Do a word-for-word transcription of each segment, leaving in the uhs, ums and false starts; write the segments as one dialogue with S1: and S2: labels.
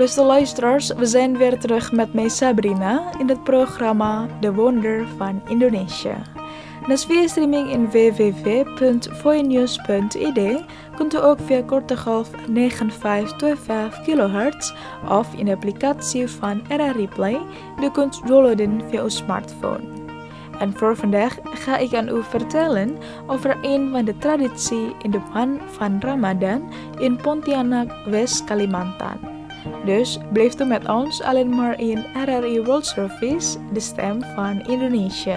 S1: Beste luisteraars, we zijn weer terug met mij Sabrina in het programma De Wonder van Indonesië. Naast via streaming in w w w punt voinews punt i d kunt u ook via korte golf negen vijf twee vijf kilohertz of in de applicatie van R R I Play die kunt downloaden via uw smartphone. En voor vandaag ga ik aan u vertellen over een van de traditie in de maand van Ramadan in Pontianak, West-Kalimantan. Dus blijft u met ons alleen maar in R R I World Service, de stem van Indonesië.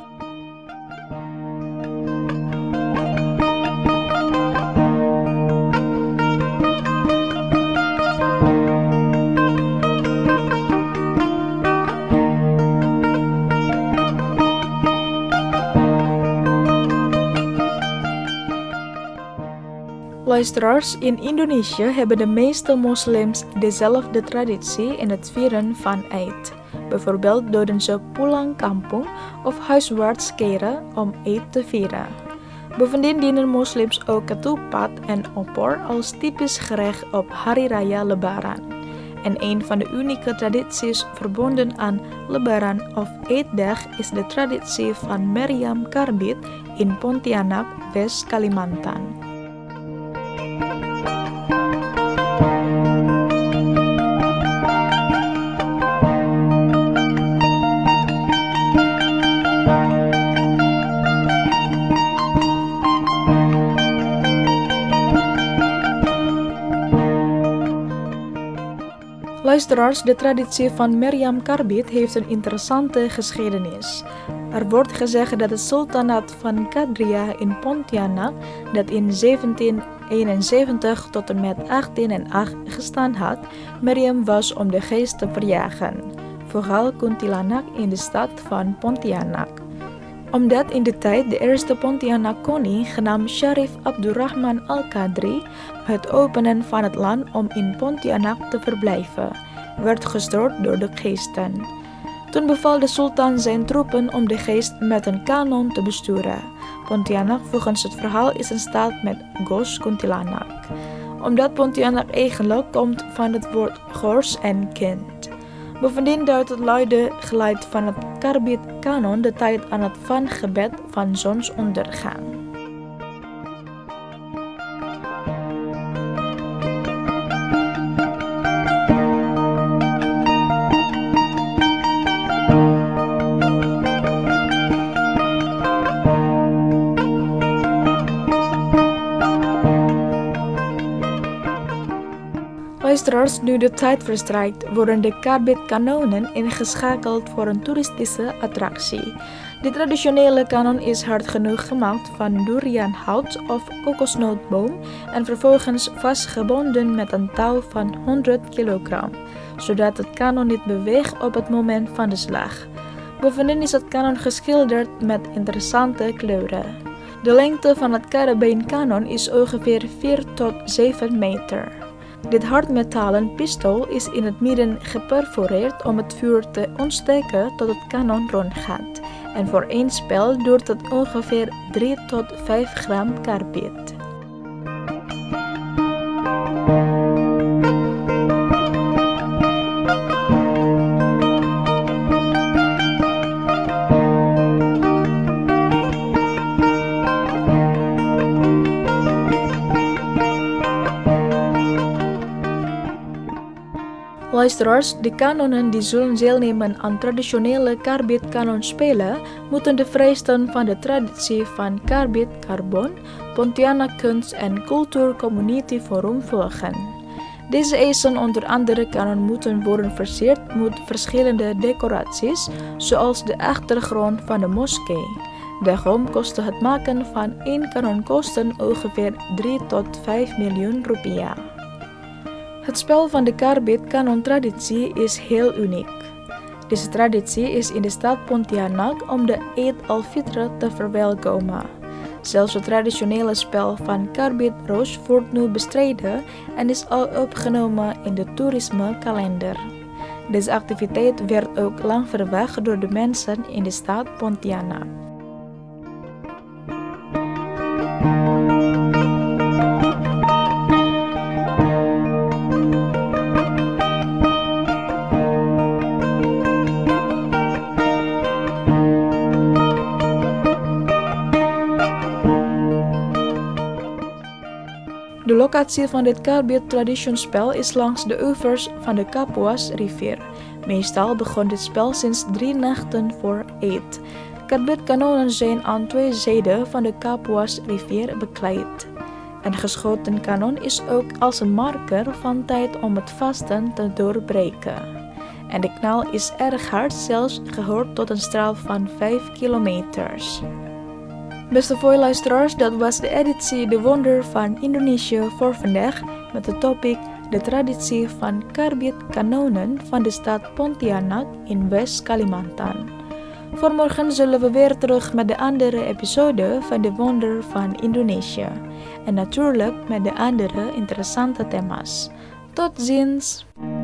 S1: Luisteraars, in Indonesië hebben de meeste moslims dezelfde traditie in het vieren van Eid. Bijvoorbeeld doden ze pulang kampung of huiswaarts keren om Eid te vieren. Bovendien dienen moslims ook ketupat en opor als typisch gerecht op Hari Raya Lebaran. En een van de unieke tradities verbonden aan Lebaran of Eiddag is de traditie van Meriam Karbit in Pontianak, West-Kalimantan. Luisteraars, de traditie van Meriam Karbit heeft een interessante geschiedenis. Er wordt gezegd dat het sultanaat van Kadria in Pontianak, dat in zeventien eenenzeventig tot en met achttienhonderdacht gestaan had, Meriam was om de geest te verjagen, vooral Kuntilanak in de stad van Pontianak. Omdat in de tijd de eerste Pontianak koning, genaamd Sharif Abdurrahman Al-Qadri, het openen van het land om in Pontianak te verblijven, werd gestoord door de geesten. Toen beval de sultan zijn troepen om de geest met een kanon te besturen. Pontianak, volgens het verhaal, is een stad met Gos Kuntilanak, omdat Pontianak eigenlijk komt van het woord gors en kind. Bovendien duidt het luide geluid van het Karbit-kanon de tijd aan het vangebed van zonsondergang. Luisteraars, nu de tijd verstrijkt, worden de Karbit-kanonen ingeschakeld voor een toeristische attractie. De traditionele kanon is hard genoeg gemaakt van durianhout of kokosnootboom en vervolgens vastgebonden met een touw van honderd kilogram, zodat het kanon niet beweegt op het moment van de slag. Bovendien is het kanon geschilderd met interessante kleuren. De lengte van het karabijnkanon is ongeveer vier tot zeven meter. Dit hardmetalen pistool is in het midden geperforeerd om het vuur te ontsteken tot het kanon rondgaat. En voor één spel duurt het ongeveer drie tot vijf gram karbit. Luisteraars, de kanonnen die zullen deelnemen aan traditionele karbit-kanonspelen moeten de vereisten van de traditie van Karbit Karbon, Pontianak Kunst en Cultuur Community Forum volgen. Deze eisen onder andere kanon moeten worden versierd met verschillende decoraties, zoals de achtergrond van de moskee. Daarom kostte het maken van één kanon kosten ongeveer drie tot vijf miljoen rupiah. Het spel van de Karbit-kanon-traditie is heel uniek. Deze traditie is in de stad Pontianak om de Eid al-Fitr te verwelkomen. Zelfs het traditionele spel van Karbit Roos wordt nu bestreden en is al opgenomen in de toerismekalender. Deze activiteit werd ook lang verwacht door de mensen in de stad Pontianak. locatie van dit Karbit traditiespel is langs de oevers van de Kapuas rivier. Meestal begon dit spel sinds drie nachten voor eet. Karbitkanonen zijn aan twee zijden van de Kapuas rivier bekleed. Een geschoten kanon is ook als een marker van tijd om het vasten te doorbreken. En de knal is erg hard, zelfs gehoord tot een straal van vijf kilometers. Beste voorluisteraars, dat was de editie De Wonder van Indonesië voor vandaag met de topic de traditie van karbitkanonen van de stad Pontianak in West-Kalimantan. Voor morgen zullen we weer terug met de andere episode van De Wonder van Indonesië. En natuurlijk met de andere interessante thema's. Tot ziens!